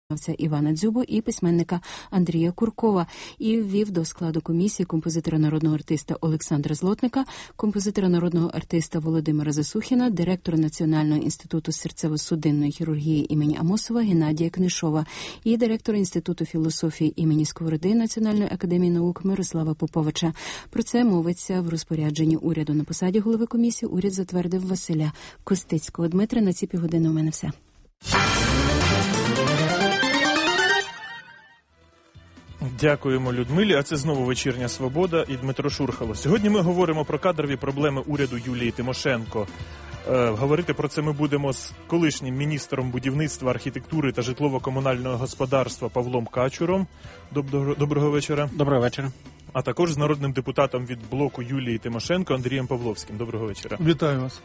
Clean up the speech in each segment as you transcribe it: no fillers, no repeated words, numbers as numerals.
Івана Дзюбу і письменника Андрія Куркова, і ввів до складу комісії композитора народного артиста Олександра Злотника, композитора народного артиста Володимира Засухіна, директора Національного інституту серцево-судинної хірургії імені Амосова Геннадія Книшова і директора Інституту філософії імені Сковороди Національної академії наук Мирослава Поповича. Про це мовиться в розпорядженні уряду. На посаді голови комісії уряд затвердив Василя Костицького. Дмитре, на ці півгодини у мене все. Дякуємо Людмилі, а це знову «Вечірня Свобода» і Дмитро Шурхало. Сьогодні ми говоримо про кадрові проблеми уряду Юлії Тимошенко. Говорити про це ми будемо з колишнім міністром будівництва, архітектури та житлово-комунального господарства Павлом Качуром. Доброго вечора. Доброго вечора. А також з народним депутатом від блоку Юлії Тимошенко Андрієм Павловським. Доброго вечора. Вітаю вас.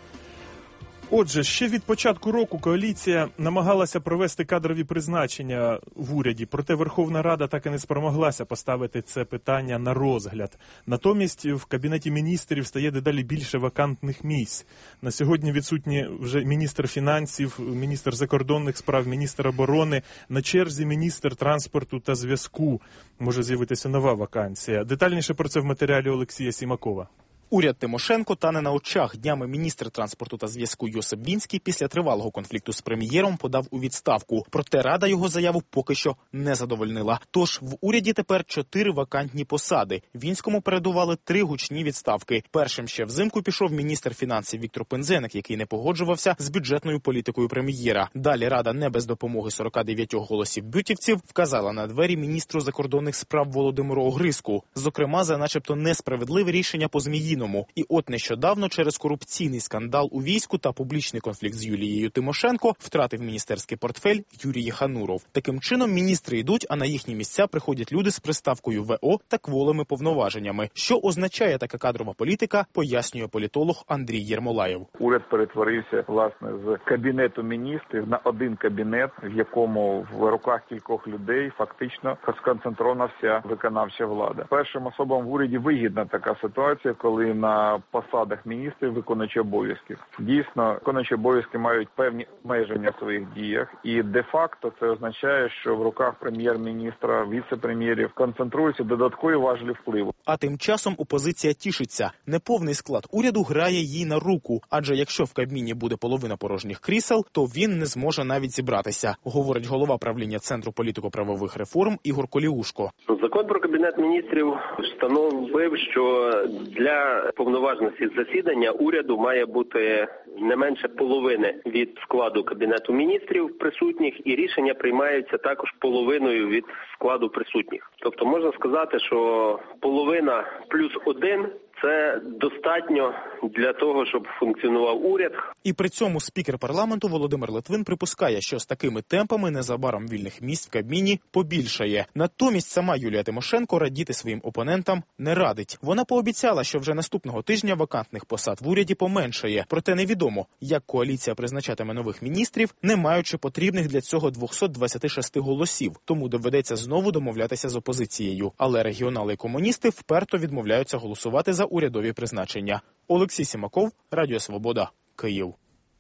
Отже, ще від початку року коаліція намагалася провести кадрові призначення в уряді, проте Верховна Рада так і не спромоглася поставити це питання на розгляд. Натомість в Кабінеті міністрів стає дедалі більше вакантних місць. На сьогодні відсутні вже міністр фінансів, міністр закордонних справ, міністр оборони, на черзі міністр транспорту та зв'язку. Може з'явитися нова вакансія. Детальніше про це в матеріалі Олексія Сімакова. Уряд Тимошенко тане на очах. Днями міністр транспорту та зв'язку Йосип Вінський після тривалого конфлікту з прем'єром подав у відставку. Проте Рада його заяву поки що не задовольнила. Тож в уряді тепер 4 вакантні посади. Вінському передували 3 гучні відставки. Першим ще взимку пішов міністр фінансів Віктор Пинзеник, який не погоджувався з бюджетною політикою прем'єра. Далі Рада не без допомоги 49 голосів бютівців вказала на двері міністру закордонних справ Володимиру Огризку. Зокрема, за начебто несправедливе рішення по Зміїному. І от нещодавно через корупційний скандал у війську та публічний конфлікт з Юлією Тимошенко втратив міністерський портфель Юрій Єхануров. Таким чином міністри йдуть, а на їхні місця приходять люди з приставкою ВО та кволими повноваженнями. Що означає така кадрова політика, пояснює політолог Андрій Єрмолаєв. Уряд перетворився, власне, з Кабінету міністрів на один кабінет, в якому в руках кількох людей фактично сконцентрована вся виконавча влада. Першим особам в уряді вигідна така ситуація, коли на посадах міністрів виконуючі обов'язків. Дійсно, виконуючі обов'язки мають певні обмеження в своїх діях, і де-факто це означає, що в руках прем'єр-міністра, віце-прем'єрів концентруються додаткові важелі впливу. А тим часом опозиція тішиться. Неповний склад уряду грає їй на руку, адже якщо в Кабміні буде половина порожніх крісел, то він не зможе навіть зібратися, говорить голова правління Центру політико-правових реформ Ігор Коліушко. Закон про Кабінет міністрів встановив, що для повноважності засідання уряду має бути не менше половини від складу Кабінету міністрів присутніх, і рішення приймаються також половиною від складу присутніх. Тобто можна сказати, що половина плюс 1 – це достатньо для того, щоб функціонував уряд. І при цьому спікер парламенту Володимир Литвин припускає, що з такими темпами незабаром вільних місць в Кабміні побільшає. Натомість сама Юлія Тимошенко радіти своїм опонентам не радить. Вона пообіцяла, що вже наступного тижня вакантних посад в уряді поменшає. Проте невідомо, як коаліція призначатиме нових міністрів, не маючи потрібних для цього 226 голосів. Тому доведеться знову домовлятися з опозицією. Але регіонали і комуністи вперто відмовляються голосувати за урядові призначення. Олексій Сімаков, Радіо Свобода, Київ.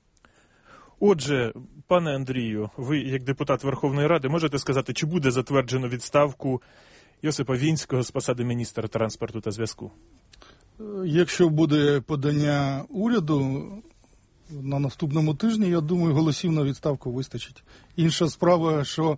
Отже, пане Андрію, ви як депутат Верховної Ради можете сказати, чи буде затверджено відставку Йосипа Вінського з посади міністра транспорту та зв'язку? Якщо буде подання уряду на наступному тижні, я думаю, голосів на відставку вистачить. Інша справа, що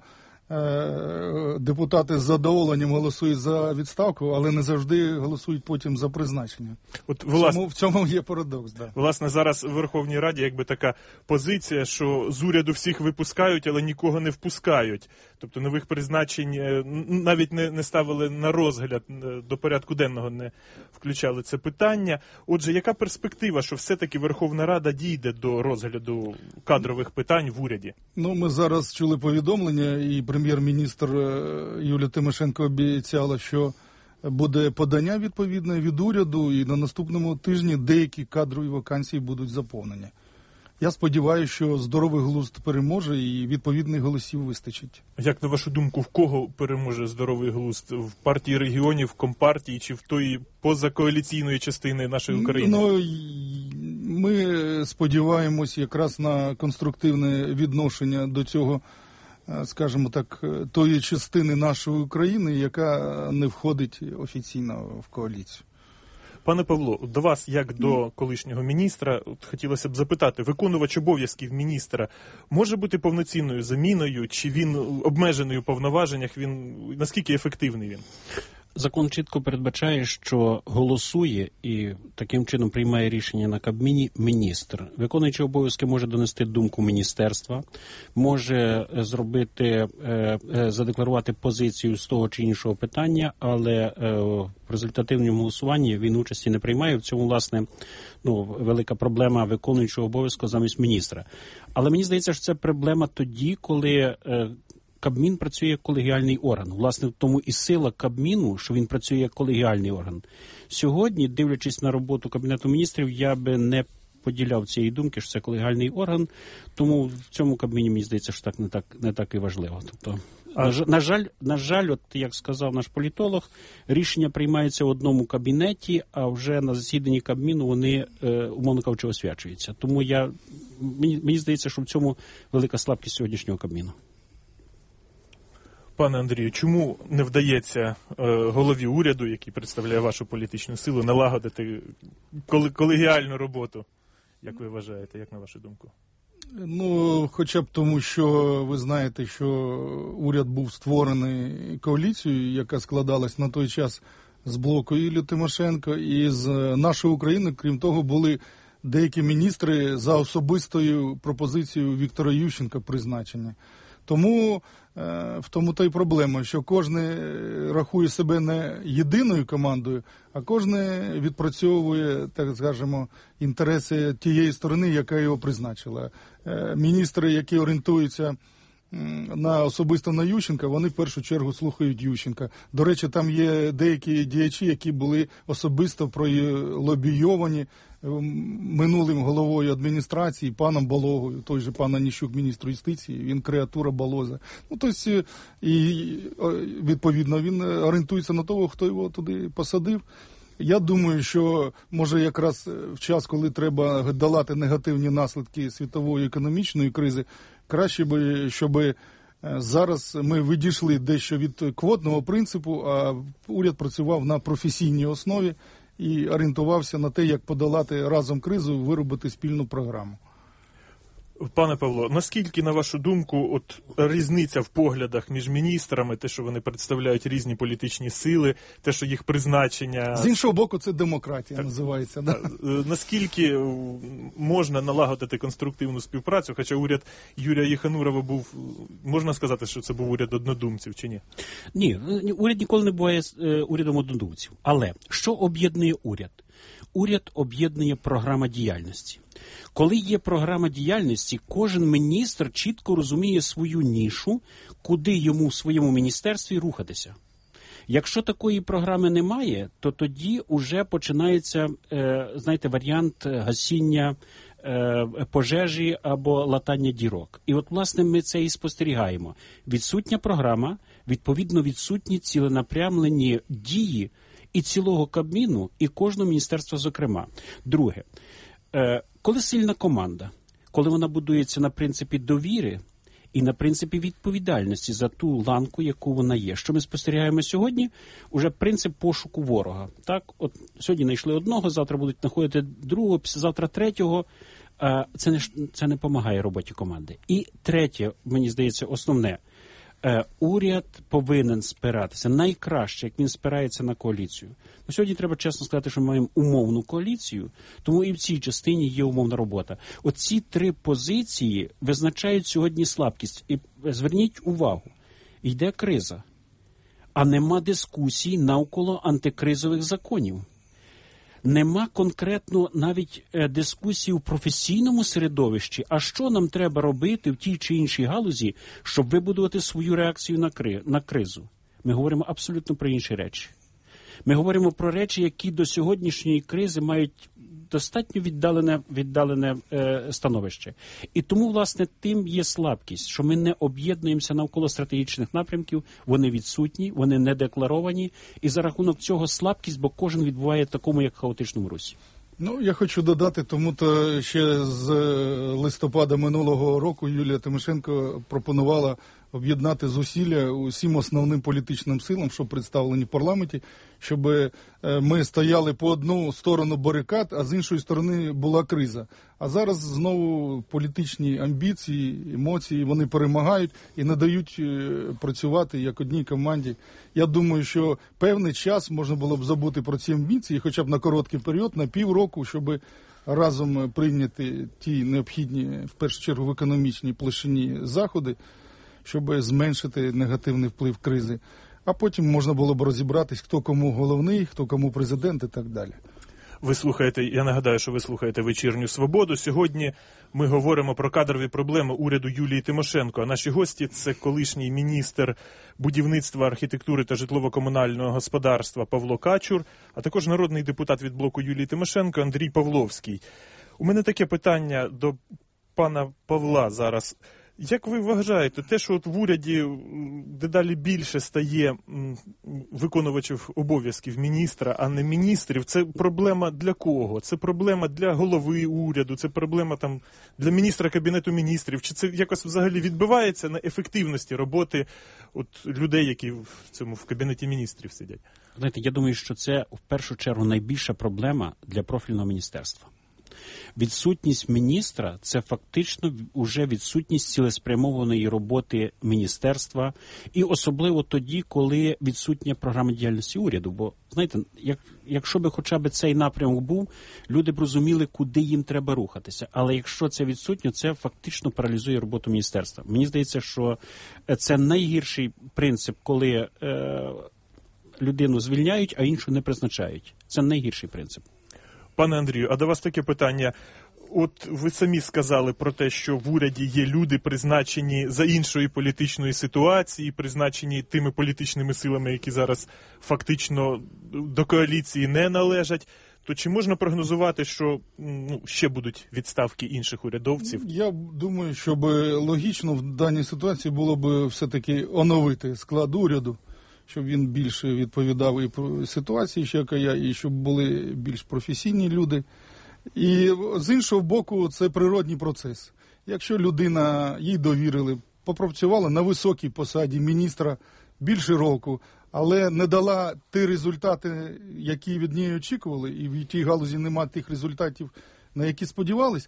депутати з задоволенням голосують за відставку, але не завжди голосують потім за призначення. От, в цьому є парадокс. Да. Власне, зараз в Верховній Раді якби така позиція, що з уряду всіх випускають, але нікого не впускають. Тобто нових призначень навіть не ставили на розгляд, до порядку денного не включали це питання. Отже, яка перспектива, що все-таки Верховна Рада дійде до розгляду кадрових питань в уряді? Ми зараз чули повідомлення, і прем'єр-міністр Юлія Тимошенко обіцяла, що буде подання відповідне від уряду, і на наступному тижні деякі кадрові вакансії будуть заповнені. Я сподіваюся, що здоровий глузд переможе і відповідних голосів вистачить. Як, на вашу думку, в кого переможе здоровий глузд? В партії регіонів, в Компартії чи в тої позакоаліційної частини нашої України? Ми сподіваємось якраз на конструктивне відношення до цього скажімо так, тої частини нашої України, яка не входить офіційно в коаліцію. Пане Павло, до вас, як до колишнього міністра, хотілося б запитати, виконувач обов'язків міністра може бути повноцінною заміною, чи він обмежений у повноваженнях, наскільки ефективний він? Закон чітко передбачає, що голосує і таким чином приймає рішення на Кабміні міністр. Виконуючий обов'язки може донести думку міністерства, може задекларувати позицію з того чи іншого питання, але в результативному голосуванні він участі не приймає. В цьому, власне, велика проблема виконуючого обов'язку замість міністра. Але мені здається, що це проблема тоді, коли Кабмін працює як колегіальний орган. Власне, в тому і сила Кабміну, що він працює як колегіальний орган. Сьогодні, дивлячись на роботу Кабінету міністрів, я би не поділяв цієї думки, що це колегіальний орган, тому в цьому Кабміні, мені здається, що не так і важливо. Тобто, на жаль, от як сказав наш політолог, рішення приймаються в одному кабінеті, а вже на засіданні Кабміну вони, умовно кажучи, освячуються. Тому мені здається, що в цьому велика слабкість сьогоднішнього Кабміну. Пане Андрію, чому не вдається голові уряду, який представляє вашу політичну силу, налагодити колегіальну роботу, як ви вважаєте, як на вашу думку? Хоча б тому, що ви знаєте, що уряд був створений коаліцією, яка складалась на той час з блоку Юлії Тимошенко, і з нашої України, крім того, були деякі міністри за особистою пропозицією Віктора Ющенка призначення. Тому в тому та й проблема, що кожен рахує себе не єдиною командою, а кожен відпрацьовує, так скажемо, інтереси тієї сторони, яка його призначила. Міністри, які орієнтуються особисто на Ющенка, вони в першу чергу слухають Ющенка. До речі, там є деякі діячі, які були особисто пролобійовані минулим головою адміністрації, паном Балогою, той же пан Аніщук, міністр юстиції, він креатура Балоза. Тобто, і відповідно він орієнтується на того, хто його туди посадив. Я думаю, що може якраз в час, коли треба долати негативні наслідки світової економічної кризи, краще би, щоб зараз ми відійшли дещо від квотного принципу, а уряд працював на професійній основі і орієнтувався на те, як подолати разом кризу, виробити спільну програму. Пане Павло, наскільки, на вашу думку, різниця в поглядах між міністрами, те, що вони представляють різні політичні сили, те, що їх призначення... З іншого боку, це демократія називається. Да? Наскільки можна налагодити конструктивну співпрацю, хоча уряд Юрія Єханурова був, можна сказати, що це був уряд однодумців, чи ні? Ні, уряд ніколи не буває урядом однодумців. Але що об'єднує уряд? Уряд об'єднує програма діяльності. Коли є програма діяльності, кожен міністр чітко розуміє свою нішу, куди йому в своєму міністерстві рухатися. Якщо такої програми немає, то тоді вже починається, варіант гасіння пожежі або латання дірок. І власне, ми це і спостерігаємо. Відсутня програма, відповідно, відсутні ціленапрямлені дії і цілого Кабміну, і кожного міністерства зокрема. Друге, коли сильна команда, коли вона будується на принципі довіри і на принципі відповідальності за ту ланку, яку вона є. Що ми спостерігаємо сьогодні? Уже принцип пошуку ворога. Так, сьогодні знайшли одного, завтра будуть знаходити другого, післязавтра третього. Це не допомагає роботі команди. І третє, мені здається, основне. Уряд повинен спиратися найкраще, як він спирається на коаліцію. Сьогодні треба чесно сказати, що ми маємо умовну коаліцію, тому і в цій частині є умовна робота. Оці три позиції визначають сьогодні слабкість. І зверніть увагу, йде криза, а нема дискусій навколо антикризових законів. Нема конкретно навіть дискусії в професійному середовищі, а що нам треба робити в тій чи іншій галузі, щоб вибудувати свою реакцію на кризу. Ми говоримо абсолютно про інші речі. Ми говоримо про речі, які до сьогоднішньої кризи мають достатньо віддалене становище. І тому, власне, тим є слабкість, що ми не об'єднуємося навколо стратегічних напрямків, вони відсутні, вони не декларовані, і за рахунок цього слабкість, бо кожен відбуває такому, як хаотичному русі. Я хочу додати, тому-то ще з листопада минулого року Юлія Тимошенко пропонувала об'єднати зусилля усім основним політичним силам, що представлені в парламенті, щоб ми стояли по одну сторону барикад, а з іншої сторони була криза. А зараз знову політичні амбіції, емоції, вони перемагають і не дають працювати як одній команді. Я думаю, що певний час можна було б забути про ці амбіції, хоча б на короткий період, на півроку, щоб разом прийняти ті необхідні, в першу чергу, в економічній площині заходи, щоб зменшити негативний вплив кризи. А потім можна було б розібратись, хто кому головний, хто кому президент і так далі. Ви слухаєте, я нагадаю, що ви слухаєте «Вечірню Свободу». Сьогодні ми говоримо про кадрові проблеми уряду Юлії Тимошенко. А наші гості – це колишній міністр будівництва, архітектури та житлово-комунального господарства Павло Качур, а також народний депутат від блоку Юлії Тимошенко Андрій Павловський. У мене таке питання до пана Павла зараз. Як ви вважаєте, те, що от в уряді дедалі більше стає виконувачів обов'язків міністра, а не міністрів, це проблема для кого? Це проблема для голови уряду, це проблема там для міністра Кабінету міністрів? Чи це якось взагалі відбивається на ефективності роботи от людей, які в Кабінеті міністрів сидять? Знаєте, я думаю, що це в першу чергу найбільша проблема для профільного міністерства. Відсутність міністра – це фактично вже відсутність цілеспрямованої роботи міністерства. І особливо тоді, коли відсутня програма діяльності уряду. Бо, знаєте, якщо б хоча б цей напрямок був, люди б розуміли, куди їм треба рухатися. Але якщо це відсутньо, це фактично паралізує роботу міністерства. Мені здається, що це найгірший принцип, коли людину звільняють, а іншу не призначають. Це найгірший принцип. Пане Андрію, а до вас таке питання. От ви самі сказали про те, що в уряді є люди, призначені за іншої політичної ситуації, призначені тими політичними силами, які зараз фактично до коаліції не належать. То чи можна прогнозувати, що ще будуть відставки інших урядовців? Я думаю, щоб логічно в даній ситуації було б все-таки оновити склад уряду, щоб він більше відповідав і про ситуації, яка є, і щоб були більш професійні люди. І з іншого боку, це природній процес. Якщо людина, їй довірили, попрацювала на високій посаді міністра більше року, але не дала ті результати, які від неї очікували, і в тій галузі немає тих результатів, на які сподівались,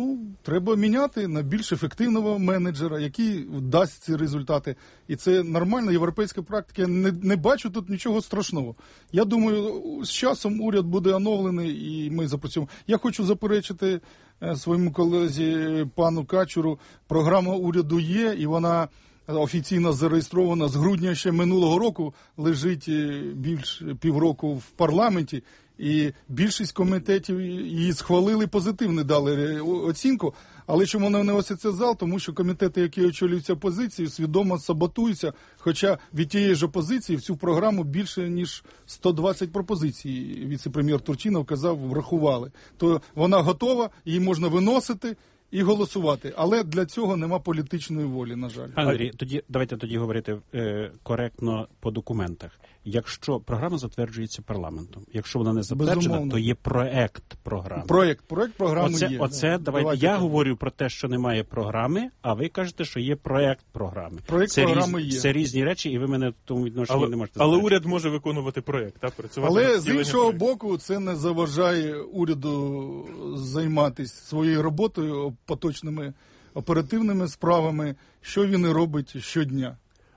треба міняти на більш ефективного менеджера, який дасть ці результати. І це нормальна європейська практика. Я не бачу тут нічого страшного. Я думаю, з часом уряд буде оновлений і ми запрацюємо. Я хочу заперечити своєму колезі пану Качуру. Програма уряду є, і вона офіційно зареєстрована з грудня ще минулого року, лежить більш півроку в парламенті. І більшість комітетів її схвалили позитивно, дали оцінку. Але чому вона не вноситься в зал? Тому що комітети, які очолюються опозицією, свідомо саботуються. Хоча від тієї ж опозиції в цю програму більше, ніж 120 пропозицій, віце-прем'єр Турчинов казав, врахували. То вона готова, її можна виносити і голосувати. Але для цього нема політичної волі, на жаль. Андрій, давайте тоді говорити коректно по документах. Якщо програма затверджується парламентом, якщо вона не затверджена, то є проект програми. Проект програми є. Давайте я говорю про те, що немає програми, а ви кажете, що є проект програми. Проект програми є. Це різні речі, і ви мене в тому відношенні не можете Але уряд може виконувати проект, так? Працювати. Але з іншого боку, це не заважає уряду займатися своєю роботою, поточними оперативними справами, що він і робить щодня.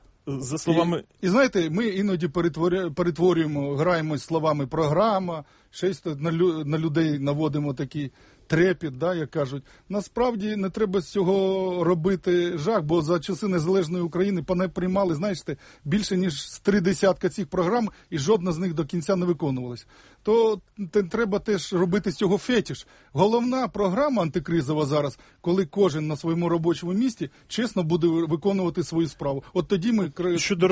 За словами... І знаєте, ми іноді перетворюємо, граємось словами програма, щось на людей наводимо такий трепет, як кажуть. Насправді не треба з цього робити жах, бо за часи незалежної України приймали, знаєте, більше ніж з 30 цих програм, і жодна з них до кінця не виконувалась. То треба теж робити з цього фетиш. Головна програма антикризова зараз, коли кожен на своєму робочому місці чесно буде виконувати свою справу. От тоді ми щодо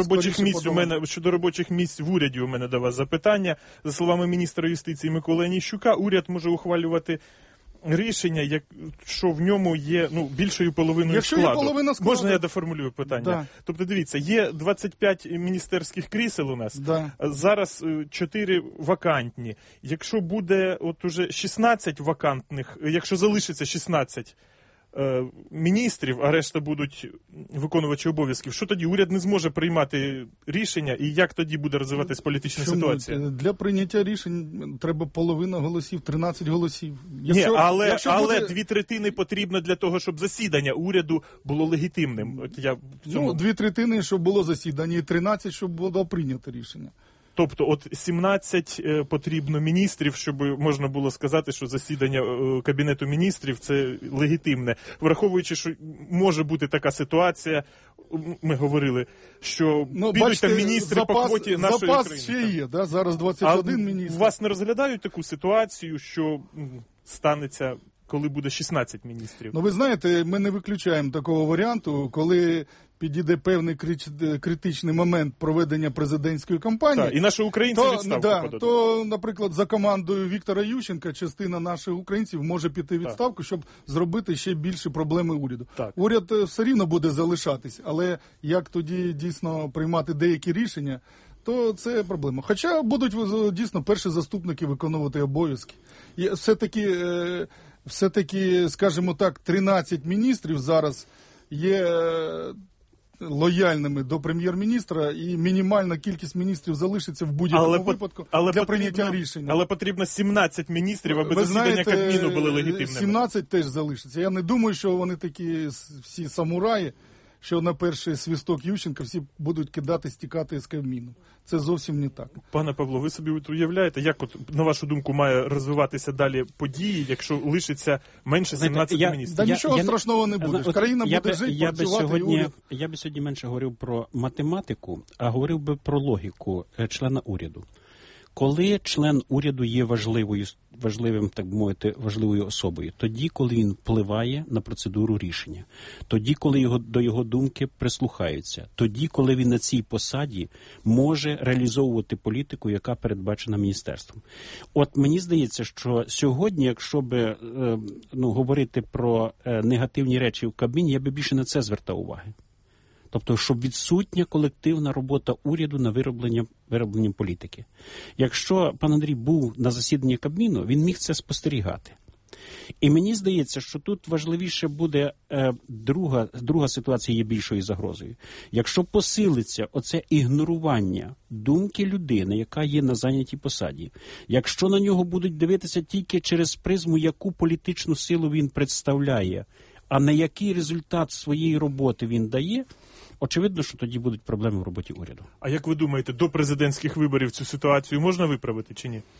робочих місць в уряді у мене до вас запитання. За словами міністра юстиції Миколи Аніщука, уряд може ухвалювати рішення, якщо в ньому є більшою половиною складу. Є половина складу. Можна я доформулюю питання? Да. Тобто, дивіться, є 25 міністерських крісел у нас, да. Зараз 4 вакантні. Якщо буде от уже 16 вакантних, якщо залишиться 16 міністрів, а решта будуть виконувачі обов'язків, що тоді уряд не зможе приймати рішення, і як тоді буде розвиватись політична ситуація? Для прийняття рішень треба половина голосів, 13 голосів. Але 2/3 потрібно для того, щоб засідання уряду було легітимним. От я в цьому... 2/3, щоб було засідання, і 13, щоб було прийнято рішення. Тобто, от 17 потрібно міністрів, щоб можна було сказати, що засідання Кабінету міністрів – це легітимне. Враховуючи, що може бути така ситуація, ми говорили, що підуть там міністри по квоті нашої запас країни. Запас ще є, да? Зараз 21 міністр. Вас не розглядають таку ситуацію, що станеться, коли буде 16 міністрів? Ви знаєте, ми не виключаємо такого варіанту, коли підійде певний критичний момент проведення президентської кампанії. Так, і наші українці відставку подадуть. То, наприклад, за командою Віктора Ющенка частина наших українців може піти в відставку, щоб зробити ще більше проблеми уряду. Так. Уряд все рівно буде залишатись, але як тоді дійсно приймати деякі рішення, то це проблема. Хоча будуть дійсно перші заступники виконувати обов'язки. І все-таки, скажімо так, 13 міністрів зараз є лояльними до прем'єр-міністра, і мінімальна кількість міністрів залишиться в будь-якому випадку для прийняття рішення. Але потрібно 17 міністрів, аби засідання Кабміну були легітимними. 17 теж залишиться. Я не думаю, що вони такі всі самураї, що на перший свисток Ющенка всі будуть стікати з Кабміну. Це зовсім не так. Пане Павло, ви собі уявляєте, як, на вашу думку, має розвиватися далі події, якщо лишиться менше 17 міністрів? Нічого страшного не буде. Країна буде жити, працювати. Я би сьогодні менше говорив про математику, а говорив би про логіку члена уряду. Коли член уряду є важливою особою, тоді, коли він впливає на процедуру рішення, тоді, коли до його думки прислухаються, тоді, коли він на цій посаді може реалізовувати політику, яка передбачена міністерством. От мені здається, що сьогодні, якщо би говорити про негативні речі в Кабміні, я би більше на це звертав уваги. Тобто, щоб відсутня колективна робота уряду на вироблення політики. Якщо пан Андрій був на засіданні Кабміну, він міг це спостерігати. І мені здається, що тут важливіше буде друга ситуація є більшою загрозою. Якщо посилиться оце ігнорування думки людини, яка є на зайнятій посаді, якщо на нього будуть дивитися тільки через призму, яку політичну силу він представляє, а на який результат своєї роботи він дає, очевидно, що тоді будуть проблеми в роботі уряду. А як ви думаєте, до президентських виборів цю ситуацію можна виправити чи ні?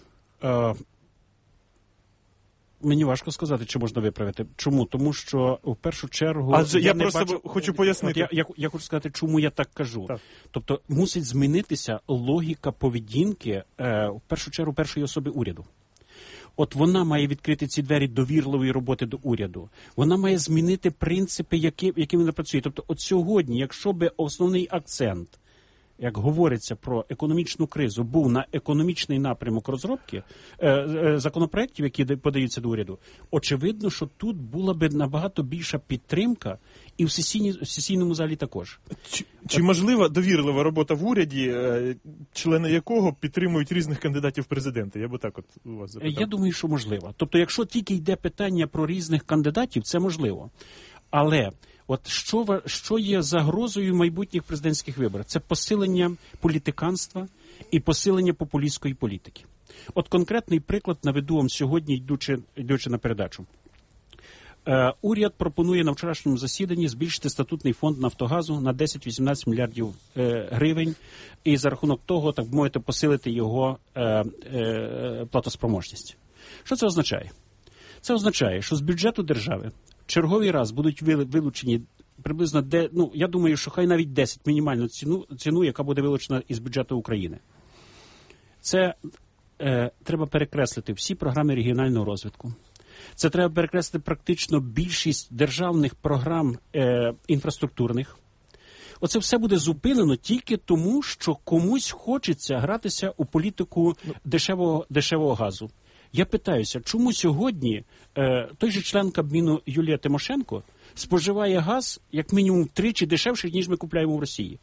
Мені важко сказати, чи можна виправити. Чому? Тому що, в першу чергу... Я просто хочу пояснити. Я хочу сказати, чому я так кажу. Так. Тобто, мусить змінитися логіка поведінки, в першу чергу, першої особи уряду. От вона має відкрити ці двері довірливої роботи до уряду. Вона має змінити принципи, якими вона працює. Тобто, от сьогодні, якщо би основний акцент, як говориться про економічну кризу, був на економічний напрямок розробки законопроєктів, які подаються до уряду, очевидно, що тут була б набагато більша підтримка і в сесійному залі також. Чи можлива довірлива робота в уряді, члени якого підтримують різних кандидатів в президенти? Я б так от у вас запитав. Я думаю, що можливо. Тобто, якщо тільки йде питання про різних кандидатів, це можливо. Але от що є загрозою майбутніх президентських виборів? Це посилення політиканства і посилення популістської політики. От конкретний приклад наведу вам сьогодні, йдучи на передачу. Уряд пропонує на вчорашньому засіданні збільшити статутний фонд «Нафтогазу» на 10-18 мільярдів гривень і за рахунок того, так би мовити, посилити його платоспроможність. Що це означає? Це означає, що з бюджету держави в черговий раз будуть вилучені приблизно, я думаю, що хай навіть 10 мінімальну ціну, яка буде вилучена із бюджету України. Це треба перекреслити всі програми регіонального розвитку. Це треба перекреслити практично більшість державних програм інфраструктурних. Оце все буде зупинено тільки тому, що комусь хочеться гратися у політику дешевого газу. Я питаюся, чому сьогодні той же член Кабміну Юлія Тимошенко споживає газ як мінімум втричі дешевше, ніж ми купляємо в Росії?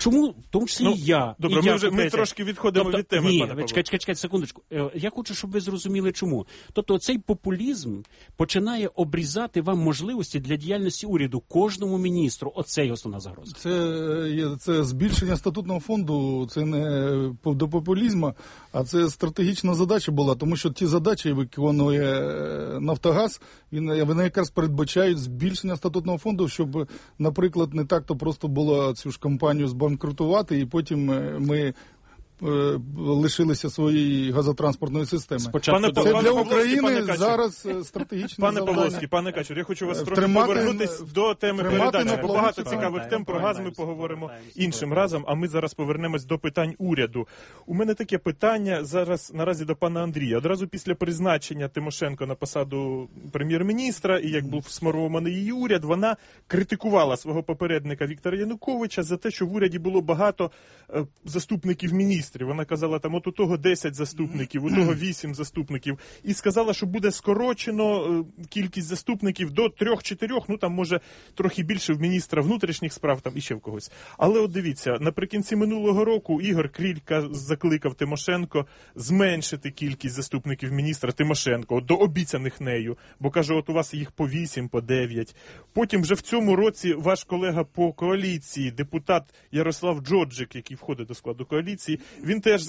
чому, в тому числі я. Добре, ми трошки відходимо від теми, пане Павло. Чекайте секундочку. Я хочу, щоб ви зрозуміли, чому. Тобто цей популізм починає обрізати вам можливості для діяльності уряду, кожному міністру. Оце є основна загроза. Це збільшення статутного фонду, це не до популізму, а це стратегічна задача була, тому що ті задачі виконує Нафтогаз, вони якраз передбачають збільшення статутного фонду, щоб, наприклад, не так-то просто було цю ж компанію збанкрутувати, і потім ми лишилися своєї газотранспортної системи. Це для України зараз стратегічне завдання. Пане Павловський, пане Качур, я хочу вас трохи повернутися до теми передачі, бо багато цікавих тем про газ ми поговоримо іншим разом, а ми зараз повернемось до питань уряду. У мене таке питання зараз наразі до пана Андрія. Одразу після призначення Тимошенко на посаду прем'єр-міністра, і як був сформований її уряд, вона критикувала свого попередника Віктора Януковича за те, що в уряді було багато заступників міністрів. Вона казала, там от у того 10 заступників, у того 8 заступників. І сказала, що буде скорочено кількість заступників до 3-4, ну там може трохи більше в міністра внутрішніх справ, там іще в когось. Але от дивіться, наприкінці минулого року Ігор Крілька закликав Тимошенко зменшити кількість заступників міністра Тимошенко до обіцяних нею, бо каже, от у вас їх по 8, по 9. Потім вже в цьому році ваш колега по коаліції, депутат Ярослав Джоджик, який входить до складу коаліції, він теж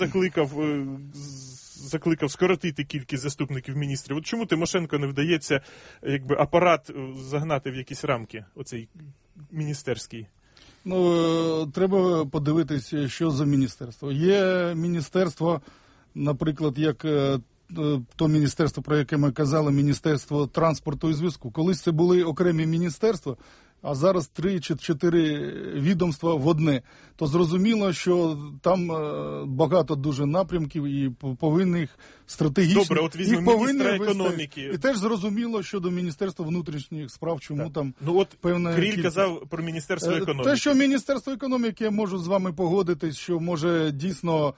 закликав скоротити кількість заступників міністрів. От чому Тимошенко не вдається апарат загнати в якісь рамки, оцей міністерський? Треба подивитися, що за міністерство. Є міністерство, наприклад, як то міністерство, про яке ми казали, Міністерство транспорту і зв'язку. Колись це були окремі міністерства, а зараз 3 чи 4 відомства в одне. То зрозуміло, що там багато дуже напрямків і повинних стратегічних. Добре, от візьмемо міністра економіки. І теж зрозуміло щодо Міністерства внутрішніх справ, чому так. Там певна Кріль кількість. Казав про Міністерство економіки. Те, що Міністерство економіки, я можу з вами погодитись, що може дійсно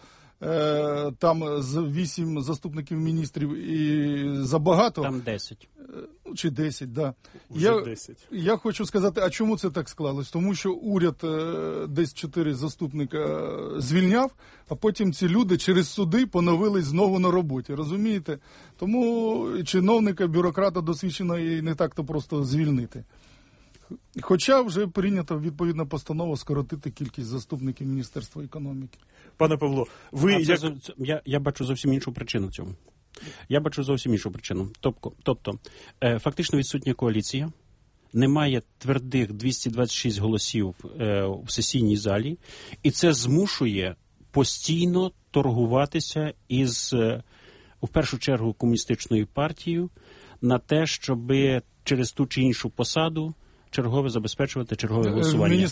там з 8 заступників міністрів і забагато. Там 10. Чи 10, да. Вже 10. Я хочу сказати, а чому це так склалось? Тому що уряд десь 4 заступника звільняв, а потім ці люди через суди поновились знову на роботі, розумієте? Тому чиновника, бюрократа досвідченого і не так-то просто звільнити. Хоча вже прийнята відповідна постанова скоротити кількість заступників Міністерства економіки. Пане Павло, я бачу зовсім іншу причину в цьому. Тобто, фактично відсутня коаліція, немає твердих 226 голосів в сесійній залі, і це змушує постійно торгуватися із, в першу чергу, комуністичною партією на те, щоб через ту чи іншу посаду забезпечувати чергове голосування.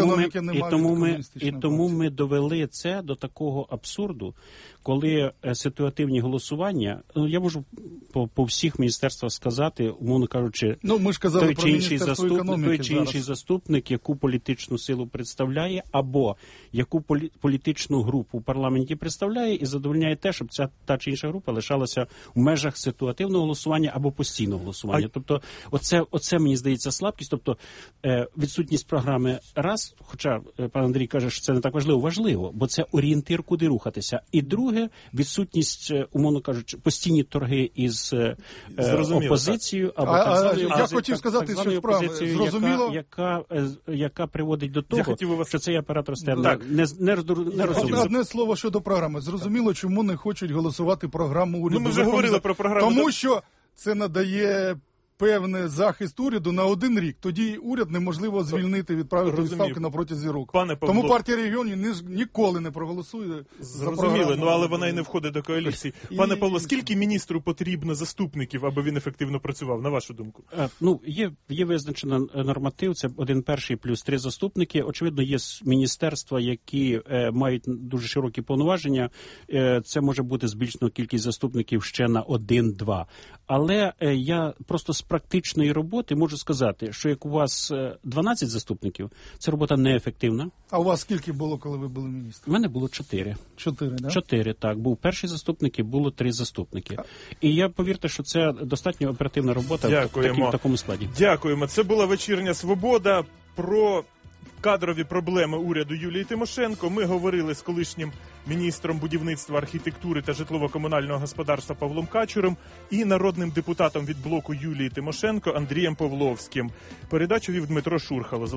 І тому ми довели це до такого абсурду, коли ситуативні голосування, я можу по всіх міністерствах сказати, умовно кажучи, ми ж казали про Міністерство економіки, той чи інший заступник, яку політичну силу представляє, або яку політичну групу в парламенті представляє і задовольняє те, щоб та чи інша група лишалася в межах ситуативного голосування або постійного голосування. Тобто, оце мені здається слабкість. Тобто, відсутність програми раз, хоча пан Андрій каже, що це не так важливо, бо це орієнтир, куди рухатися. І друге, відсутність, умовно кажучи, постійні торги із опозицією, або я хотів сказати, що зрозуміло, яка приводить до того, що цей апарат росте нерозумно. Одне слово щодо програми. Зрозуміло, чому не хочуть голосувати програму уряду. Ми вже говорили про програму. Тому що це надає певний захист уряду на 1 рік. Тоді уряд неможливо звільнити, відправити відставки на протязі року. Тому партія регіонів ніколи не проголосує за програму. Зрозуміло, але вона і не входить до коаліції. Пане Павло, скільки міністру потрібно заступників, аби він ефективно працював, на вашу думку? Є визначено норматив, це 1/1 плюс 3 заступники. Очевидно, є міністерства, які мають дуже широкі повноваження. Це може бути збільшено кількість заступників ще на 1-2. Але я просто з практичної роботи можу сказати, що як у вас 12 заступників, це робота неефективна. А у вас скільки було, коли ви були міністром? У мене було 4. 4, так? 4, так. Був перший заступник і було 3 заступники. І я, повірте, що це достатньо оперативна робота в такому складі. Дякуємо. Це була «Вечірня Свобода» про кадрові проблеми уряду Юлії Тимошенко. Ми говорили з колишнім міністром будівництва, архітектури та житлово-комунального господарства Павлом Качуром і народним депутатом від блоку Юлії Тимошенко Андрієм Павловським. Передачу вів Дмитро Шурхало.